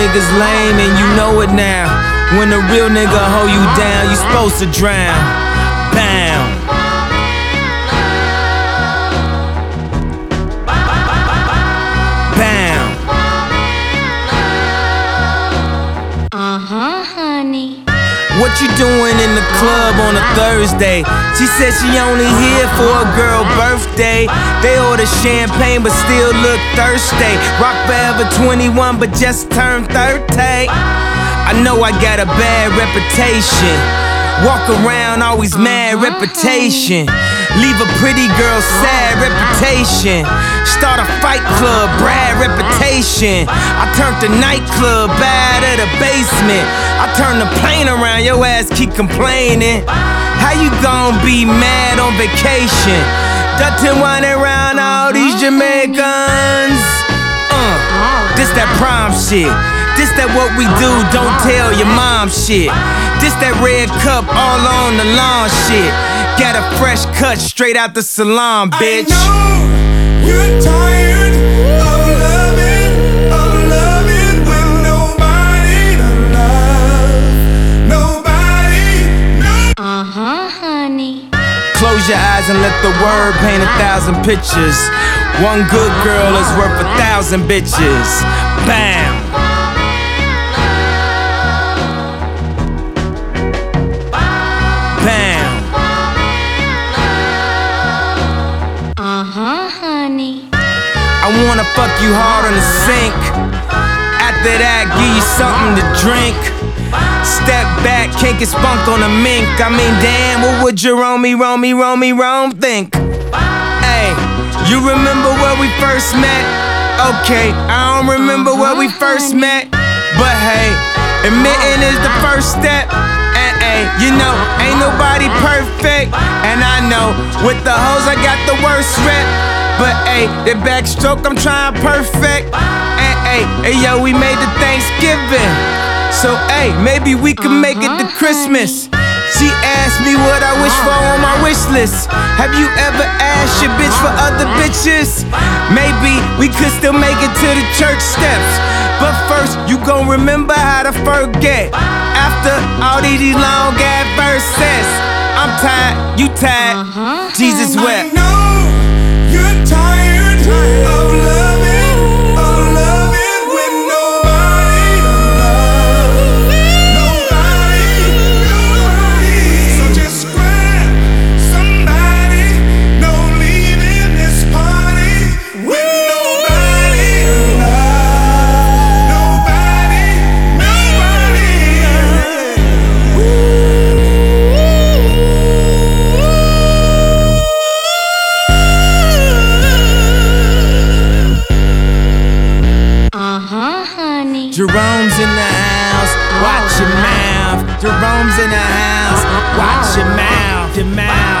niggas lame and you know it now. When a real nigga hold you down, you supposed to drown. Bound. Bound. Honey. What you doing in the club on a Thursday? She said she only here for a girl birthday. They order champagne but still look thirsty. Rock Forever 21 but just turned 30. I know I got a bad reputation. Walk around always mad reputation. Leave a pretty girl sad reputation. Start a fight club, Brad reputation. I turned the nightclub bad at the basement. I turned the plane around, your ass keep complaining. How you gon' be mad on vacation? Dutton whining around all these Jamaicans. This that prom shit. This that what we do, don't tell your mom shit. This that red cup all on the lawn shit. Got a fresh cut straight out the salon, bitch. I know you're tired of loving with nobody to love. Nobody, Honey. Close your eyes and let the word paint 1,000 pictures. One good girl is worth 1,000 bitches. Bam. Bam. Honey. I wanna fuck you hard on the sink. After that, give you something to drink. Step back, can't get spunk on a mink. I mean, damn, what would Jerome think? Hey, you remember where we first met? Okay, I don't remember where we first met. But hey, admitting is the first step. And hey, you know, ain't nobody perfect. And I know, with the hoes I got the worst rep. But hey, the backstroke I'm trying perfect. And hey, yo, we made the Thanksgiving. So hey, maybe we can make it to Christmas. She asked me what I wish for on my wish list. Have you ever asked your bitch for other bitches? Maybe we could still make it to the church steps. But first, you gon' remember how to forget. After all these long ass verses, I'm tired, you tired, Jesus wept. I know you're tired of loving with nobody to love. Nobody. So just grab somebody. Don't leave in this party with nobody to love. Nobody. Honey. Jerome's in the house, watch your mouth. Jerome's in the house, watch your mouth, your mouth.